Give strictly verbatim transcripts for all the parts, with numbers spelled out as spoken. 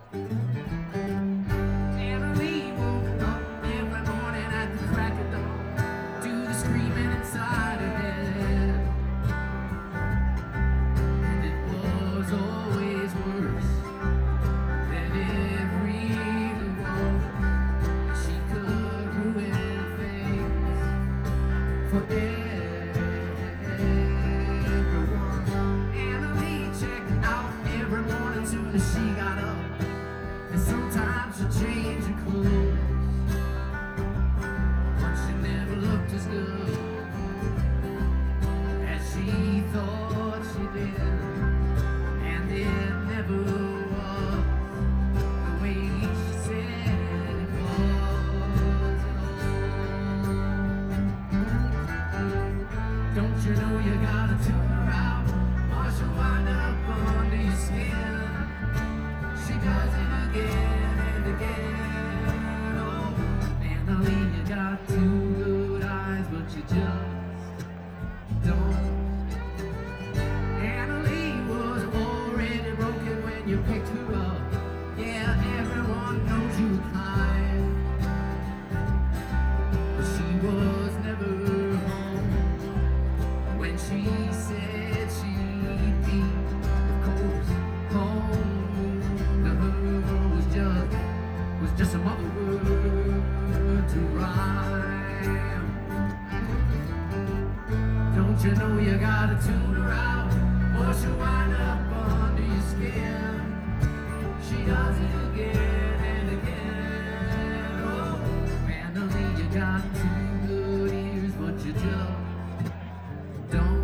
Emily woke up every morning at the crack of dawn to the screaming inside her head. And it was always worse than every one. She could ruin things for everyone. Emily checked out every morning soon as she got up. And sometimes she'd change her clothes, but she never looked as good as she thought she did. And it never was the way she said it was at all. Don't you know you gotta tune her out, or she'll wind up under your skin. She does it again and again. Oh, Emily, you got two good eyes, but you just don't. Emily was already broken when you picked her up. Yeah, everyone knows you were kind, but she was never home when she said she'd be. Of course, home was just another word to rhyme. Don't you know you gotta tune her out, or she'll wind up under your skin. She does it again and again. Oh, Emily, you got two good ears, but you just don't.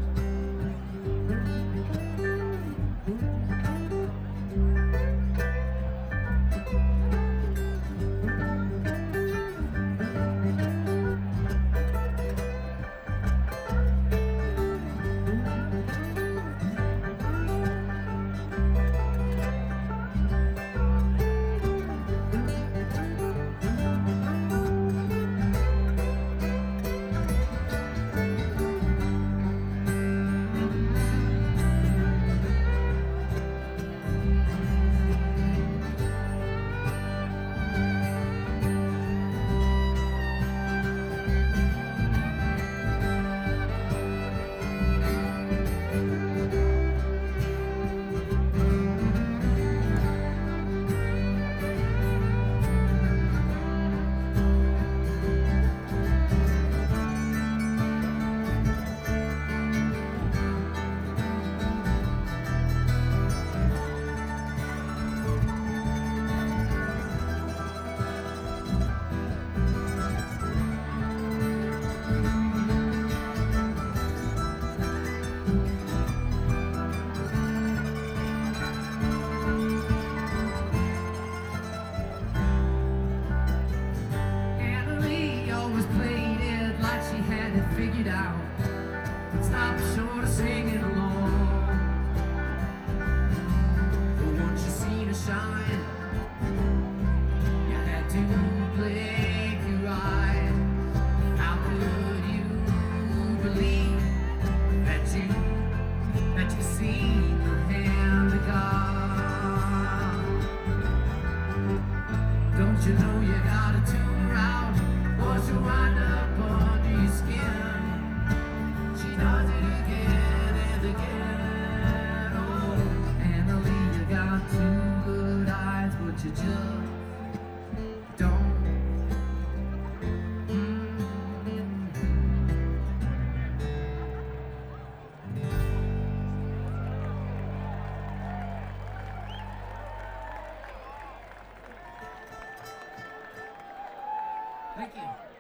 Figured out, but stop short of singing along. But once you seen her shine, you had to blink your eyes. How could you believe that you that you seen the hand of God? Don't you know you gotta tune her out, or she'll wind up under your skin. She does it again and again. Oh, Emily, you got two good eyes, but you just don't. Mm. Thank you.